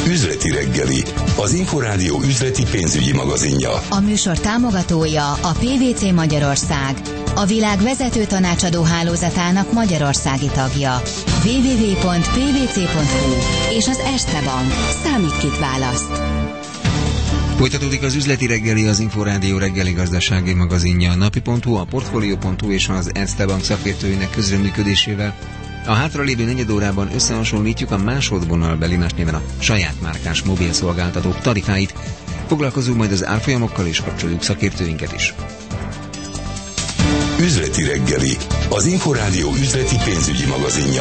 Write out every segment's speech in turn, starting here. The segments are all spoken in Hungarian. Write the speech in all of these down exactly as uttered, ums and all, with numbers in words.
Üzleti reggeli, az Inforádió üzleti pénzügyi magazinja. A műsor támogatója a pé vé cé Magyarország, a világ vezető tanácsadó hálózatának magyarországi tagja. double-u double-u double-u pont pé vé cé pont hú és az Erste Bank. Számít kit választ. Folytatódik az üzleti reggeli, az Inforádió reggeli gazdasági magazinja, a napi pont hu, a portfolio pont hu és az Erste Bank szakértőinek közreműködésével. A hátralévő negyed órában összehasonlítjuk a másodvonalbeli, más néven a saját márkás mobilszolgáltatók tarifáit. Foglalkozunk majd az árfolyamokkal és kapcsoljuk szakértőinket is. Üzleti reggeli, az Inforádió üzleti pénzügyi magazinja.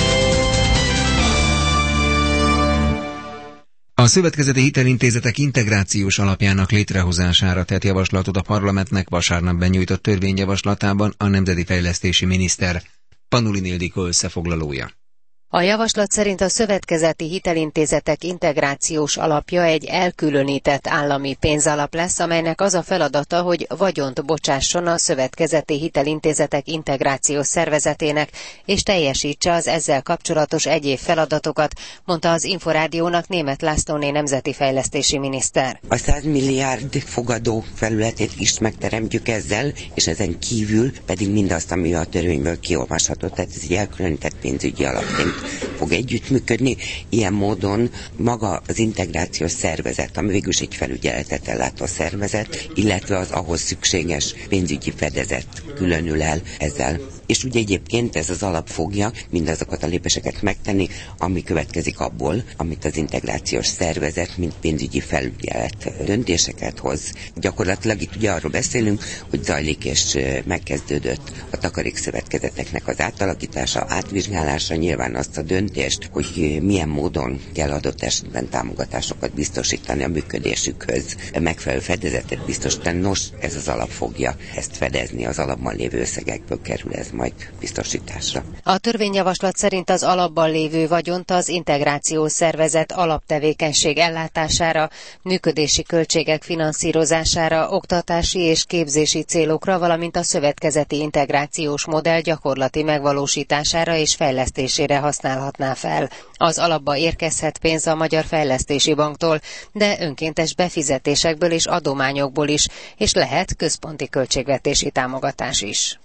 A szövetkezeti hitelintézetek integrációs alapjának létrehozására tett javaslatot a parlamentnek vasárnap benyújtott törvényjavaslatában a nemzeti fejlesztési miniszter. Panulin Ildikó összefoglalója. A javaslat szerint a szövetkezeti hitelintézetek integrációs alapja egy elkülönített állami pénzalap lesz, amelynek az a feladata, hogy vagyont bocsásson a szövetkezeti hitelintézetek integrációs szervezetének, és teljesítse az ezzel kapcsolatos egyéb feladatokat, mondta az Inforádiónak Németh Lászlóné nemzeti fejlesztési miniszter. A száz milliárd fogadó felületét is megteremtjük ezzel, és ezen kívül pedig mindazt, ami a törvényből kiolvasható, tehát ez egy elkülönített pénzügyi alapként fog együttműködni. Ilyen módon maga az integrációs szervezet, ami végül is egy felügyeletet ellátó szervezet, illetve az ahhoz szükséges pénzügyi fedezet különül el ezzel. És ugye egyébként ez az alap fogja mindazokat a lépéseket megtenni, ami következik abból, amit az integrációs szervezet, mint pénzügyi felügyelet döntéseket hoz. Gyakorlatilag itt ugye arról beszélünk, hogy zajlik és megkezdődött a takarékszövetkezeteknek az átalakítása, átvizsgálása, nyilván azt a döntést, hogy milyen módon kell adott esetben támogatásokat biztosítani a működésükhöz, megfelelő fedezetet biztosítani. Nos, ez az alap fogja ezt fedezni, az alapban lévő összegekből kerül ez majd biztosításra. A törvényjavaslat szerint az alapban lévő vagyont az integrációs szervezet alaptevékenység ellátására, működési költségek finanszírozására, oktatási és képzési célokra, valamint a szövetkezeti integrációs modell gyakorlati megvalósítására és fejlesztésére használhatná fel. Az alapba érkezhet pénz a Magyar Fejlesztési Banktól, de önkéntes befizetésekből és adományokból is, és lehet központi költségvetési támogatás is.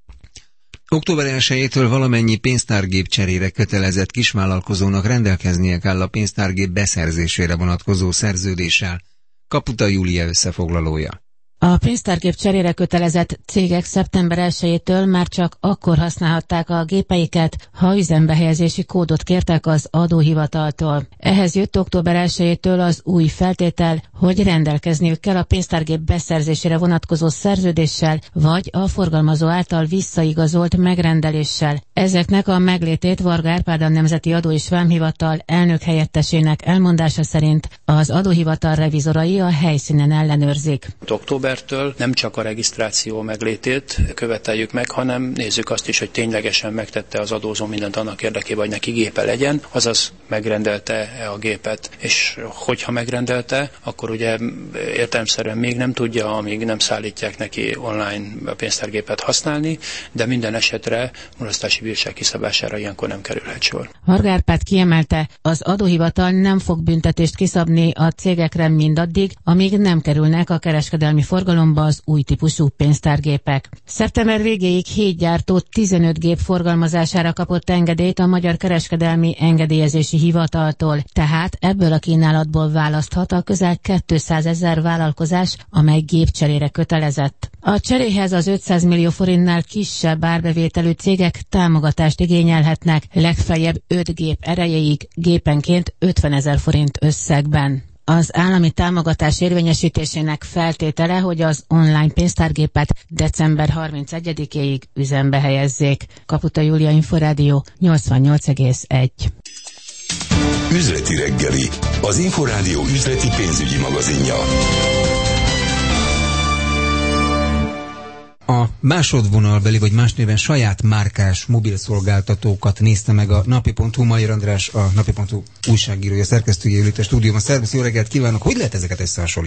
október elsejétől valamennyi pénztárgép cserére kötelezett kisvállalkozónak rendelkeznie kell a pénztárgép beszerzésére vonatkozó szerződéssel. Kaputa Júlia összefoglalója. A pénztárgép cserére kötelezett cégek szeptember elsejétől már csak akkor használhatták a gépeiket, ha üzembehelyezési kódot kértek az adóhivataltól. Ehhez jött október elsejétől az új feltétel, hogy rendelkezniük kell a pénztárgép beszerzésére vonatkozó szerződéssel, vagy a forgalmazó által visszaigazolt megrendeléssel. Ezeknek a meglétét Varga Árpád, a Nemzeti Adó és Vámhivatal elnök helyettesének elmondása szerint az adóhivatal revizorai a helyszínen ellenőrzik. Októbertől nem csak a regisztráció meglétét követeljük meg, hanem nézzük azt is, hogy ténylegesen megtette az adózó mindent annak érdekében, hogy neki gépe legyen, azaz megrendelte a gépet. És hogyha megrendelte, akkor ugye értelemszerűen még nem tudja, amíg nem szállítják neki online a pénztárgépet használni, de minden esetre mulasztási bírság kiszabására ilyenkor nem kerülhet sor. Varga Árpád kiemelte, az adóhivatal nem fog büntetést kiszabni a cégekre mindaddig, amíg nem kerülnek a kereskedelmi forgalomba az új típusú pénztárgépek. Szeptember végéig hét gyártó tizenöt gép forgalmazására kapott engedélyt a Magyar Kereskedelmi Engedélyezési Hivataltól, tehát ebből a kínálatból választhat a közel kétszázezer vállalkozás, amely gépcserére kötelezett. A cseréhez az ötszáz millió forintnál kisebb árbevételű cégek támogatást igényelhetnek, legfeljebb öt gép erejéig, gépenként ötvenezer forint összegben. Az állami támogatás érvényesítésének feltétele, hogy az online pénztárgépet december harmincegyedikéig üzembe helyezzék. Kaputa Júlia, Inforádió, nyolcvannyolc egész egy. Üzleti reggeli, az Inforádió üzleti pénzügyi magazinja. A másodvonalbeli, vagy más néven saját márkás mobilszolgáltatókat nézte meg a napi pont hu. Major András, a napi pont hu újságírója, szerkesztője ült a stúdióban. Szervusz, jó reggelt kívánok! Hogy lehet ezeket összehasonlítani?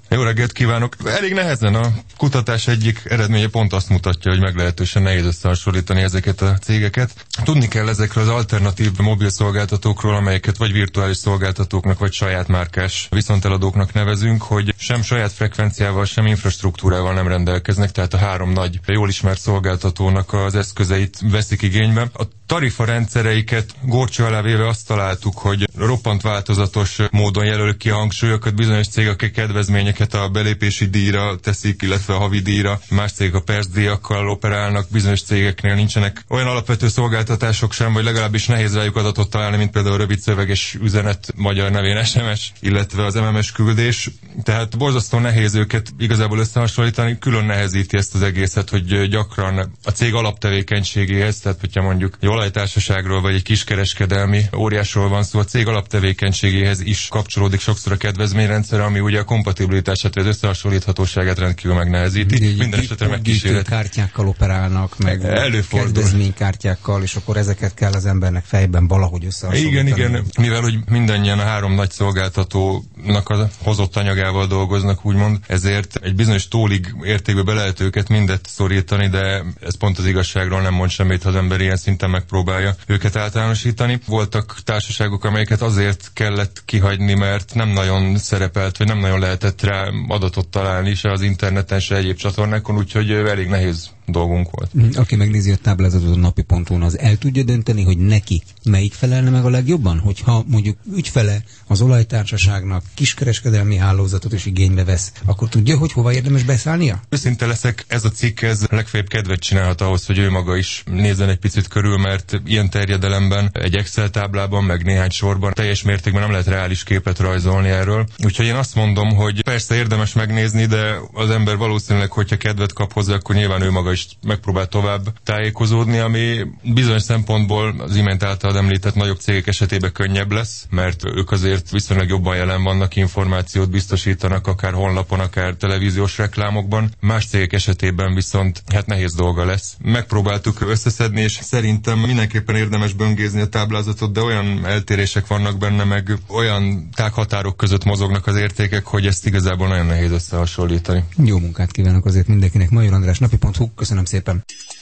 Jó reggelt kívánok! Elég nehezen a kutatás egyik eredménye pont azt mutatja, hogy meglehetősen nehéz összehasonlítani ezeket a cégeket. Tudni kell ezekről az alternatív mobil szolgáltatókról, amelyeket vagy virtuális szolgáltatóknak, vagy saját márkás viszonteladóknak nevezünk, hogy sem saját frekvenciával, sem infrastruktúrával nem rendelkeznek, tehát a három nagy, jól ismert szolgáltatónak az eszközeit veszik igénybe. A tarifarendszereiket górcső alá véve azt találtuk, hogy roppant változatos módon jelölik ki a hangsúlyokat, bizonyos cégek kedvezményeket a belépési díjra teszik, illetve a havi díjra, más cégek a percdíjakkal operálnak, bizonyos cégeknél nincsenek olyan alapvető szolgáltatások sem, vagy legalábbis nehéz rájuk adatot találni, mint például a rövid szöveges üzenet, magyar nevén es em es, illetve az em em es küldés. Tehát borzasztó nehéz őket igazából összehasonlítani, külön nehezíti ezt az egészet, hogy gyakran a cég alaptevékenységéhez, tehát hogyha mondjuk egy olajtársaságról vagy egy kiskereskedelmi óriásról van szó, a cég alaptevékenységéhez is kapcsolódik sokszor a kedvezményrendszer, ami ugye a kompatibilitását, vagy az összehasonlíthatóságát rendkívül megnehezíti. Minden esetre megkíséret. Kártyákkal operálnak, meg előfordul. Kedvezménykártyákkal, és akkor ezeket kell az embernek fejben valahogy összehasonlítani. Igen, igen. Mivel, hogy mindannyian a három nagy szolgáltatónak a hozott anyagával dolgoznak, úgymond, ezért egy bizonyos tólig értékbe be lehet őket mindet szorítani, de ez pont az igazságról nem mond semmit, ha az ember ilyen szinten megpróbálja őket általánosítani. Voltak társaságok, amelyeket azért kellett kihagyni, mert nem nagyon szerepelt, vagy nem nagyon lehetett rá adatot találni se az interneten, se egyéb csatornákon, úgyhogy elég nehéz dolgunk volt. Aki megnézi a táblázatot a napi ponton, az el tudja dönteni, hogy neki melyik felelne meg a legjobban? Hogyha mondjuk ügyfele az olajtársaságnak kiskereskedelmi hálózatot is igénybe vesz, akkor tudja, hogy hova érdemes beszállnia? Őszinte leszek, ez a cikk ez legfeljebb kedvet csinálhat ahhoz, hogy ő maga is nézzen egy picit körül, mert ilyen terjedelemben, egy Excel táblában, meg néhány sorban teljes mértékben nem lehet reális képet rajzolni erről. Úgyhogy én azt mondom, hogy persze érdemes megnézni, de az ember valószínűleg, hogyha kedvet kap hozzá, akkor nyilván ő maga is megpróbál tovább tájékozódni, ami bizonyos szempontból az imént által említett nagyobb cégek esetében könnyebb lesz, mert ők azért viszonylag jobban jelen vannak, információt biztosítanak akár honlapon, akár televíziós reklámokban. Más cégek esetében viszont hát nehéz dolga lesz. Megpróbáltuk összeszedni, és szerintem mindenképpen érdemes böngézni a táblázatot, de olyan eltérések vannak benne, meg olyan tághatárok között mozognak az értékek, hogy ezt igazából nagyon nehéz összehasonlítani. Jó munkát kívánok azért mindenkinek. Major András, napi pont hu. Köszönöm szépen.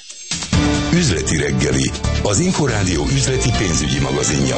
Üzleti reggeli, az Inforádió üzleti pénzügyi magazinja.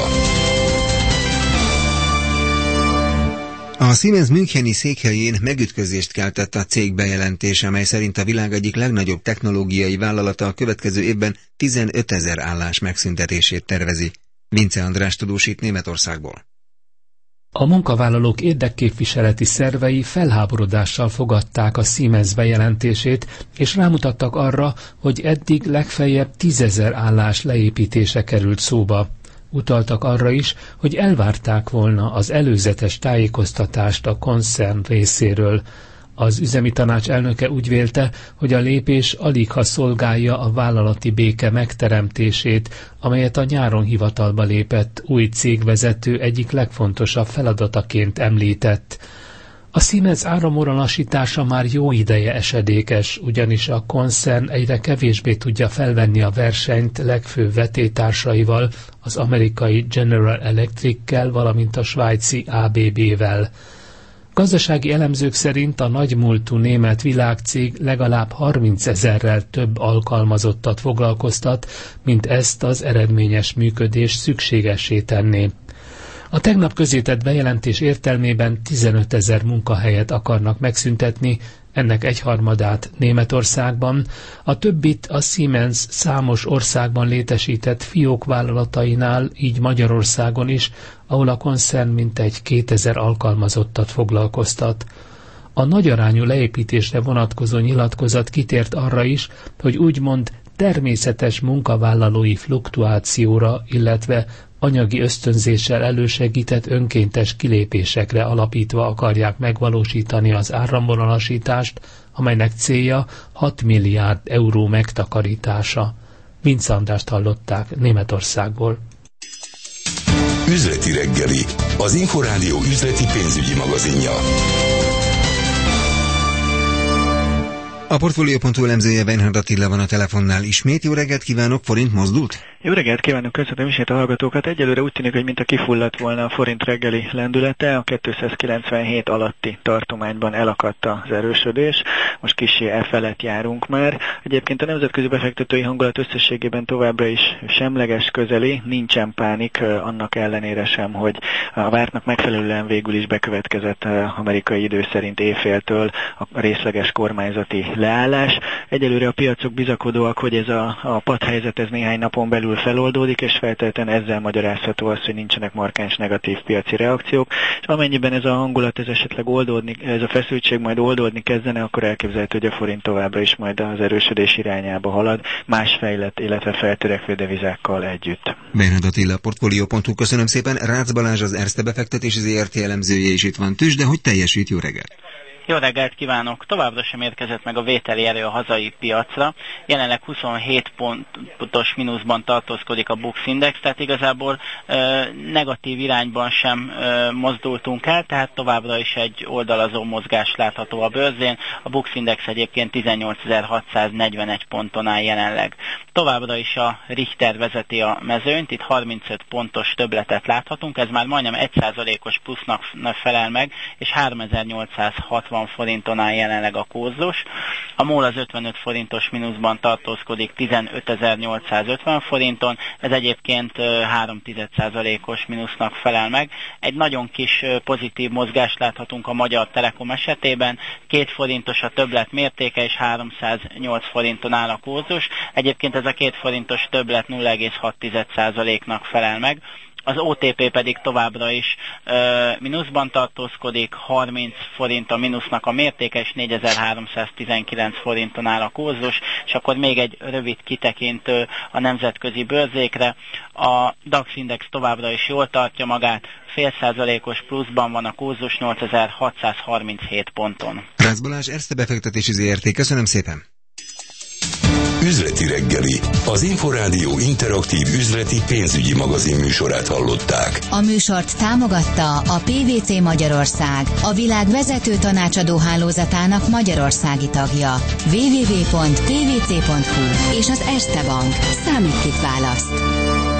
A Siemens müncheni székhelyén megütközést keltett a cég bejelentése, amely szerint a világ egyik legnagyobb technológiai vállalata a következő évben tizenötezer állás megszüntetését tervezi. Vince András tudósít Németországból. A munkavállalók érdekképviseleti szervei felháborodással fogadták a Siemens bejelentését, és rámutattak arra, hogy eddig legfeljebb tízezer állás leépítése került szóba. Utaltak arra is, hogy elvárták volna az előzetes tájékoztatást a koncern részéről. Az üzemi tanács elnöke úgy vélte, hogy a lépés aligha szolgálja a vállalati béke megteremtését, amelyet a nyáron hivatalba lépett új cégvezető egyik legfontosabb feladataként említett. A Siemens áramoralasítása már jó ideje esedékes, ugyanis a koncern egyre kevésbé tudja felvenni a versenyt legfőbb vetétársaival, az amerikai General Electric-kel, valamint a svájci á bé bé-vel. Gazdasági elemzők szerint a nagymúltú német világcég legalább harmincezerrel több alkalmazottat foglalkoztat, mint ezt az eredményes működés szükségessé tenné. A tegnap közzétett bejelentés értelmében tizenötezer munkahelyet akarnak megszüntetni, ennek egyharmadát Németországban, a többit a Siemens számos országban létesített fiók vállalatainál, így Magyarországon is, ahol a koncern mintegy kétezer alkalmazottat foglalkoztat. A nagyarányú leépítésre vonatkozó nyilatkozat kitért arra is, hogy úgymond természetes munkavállalói fluktuációra, illetve anyagi ösztönzéssel elősegített önkéntes kilépésekre alapítva akarják megvalósítani az áramvonalasítást, amelynek célja hat milliárd euró megtakarítása. Vince Andrást hallották Németországból. Üzleti reggeli, az Inforádió üzleti pénzügyi magazinja. A Portfolio pont hu elemzője Weinhardt Attila van a telefonnál ismét. Jó reggelt kívánok, forint mozdult? Jó reggelt kívánok, köszönöm ismét a hallgatókat. Egyelőre úgy tűnik, hogy mint a kifulladt volna a forint reggeli lendülete, a kétszázkilencvenhét alatti tartományban elakadt az erősödés. Most kissé e felett járunk már. Egyébként a nemzetközi befektetői hangulat összességében továbbra is semleges, közeli, nincsen pánik, annak ellenére sem, hogy a vártnak megfelelően végül is bekövetkezett amerikai idő szerint éjféltől a részleges kormányzati leállás. Egyelőre a piacok bizakodóak, hogy ez a, a padhelyzet ez néhány napon belül feloldódik, és feltétlenül ezzel magyarázható az, hogy nincsenek markáns negatív piaci reakciók, és amennyiben ez a hangulat ez esetleg oldódni, ez a feszültség majd oldódni kezdene, akkor elképzelhető, hogy a forint továbbra is majd az erősödés irányába halad, más fejlett, illetve feltörekvő devizákkal együtt. Weinhardt Attila, Portfolio pont hu, köszönöm szépen. Rácz Balázs, az Erste befektetési zé er té elemzője is itt van. Tőzsde, hogy teljesít? Jó reggelt! Jó reggelt kívánok! Továbbra sem érkezett meg a vételi erő a hazai piacra. Jelenleg huszonhét pontos mínuszban tartózkodik a Bux Index, tehát igazából ö, negatív irányban sem ö, mozdultunk el, tehát továbbra is egy oldalazó mozgás látható a bőrzén. A Bux Index egyébként tizennyolcezer-hatszáznegyvenegy ponton áll jelenleg. Továbbra is a Richter vezeti a mezőnyt, itt harmincöt pontos többletet láthatunk, ez már majdnem egy százalékos plusznak felel meg, és háromezer-nyolcszázhatvan forinton áll jelenleg a kózlus. A MOL az ötvenöt forintos mínuszban tartózkodik tizenötezer-nyolcszázötven forinton, ez egyébként három százalékos mínusznak felel meg. Egy nagyon kis pozitív mozgást láthatunk a Magyar Telekom esetében, két forintos a többlet mértéke, és háromszáznyolc forinton áll a kózlus. Egyébként ez a két forintos többlet nulla egész hat százaléknak felel meg. Az o té pé pedig továbbra is uh, mínuszban tartózkodik, harminc forint a mínusznak a mértéke, és négyezer-háromszáztizenkilenc forinton áll a kózus, és akkor még egy rövid kitekintő a nemzetközi bőrzékre. A DAX Index továbbra is jól tartja magát, fél százalékos pluszban van a kózus nyolcezer-hatszázharminchét ponton. Rácz Balázs, Erste befektetési zé er té, köszönöm szépen! Üzleti reggeli, az Inforádió interaktív üzleti pénzügyi magazin műsorát hallották. A műsort támogatta a pé vé cé Magyarország, a világ vezető tanácsadó hálózatának magyarországi tagja. double-u double-u double-u pont pé vé cé pont hu és az Erste Bank. Számít kit választ.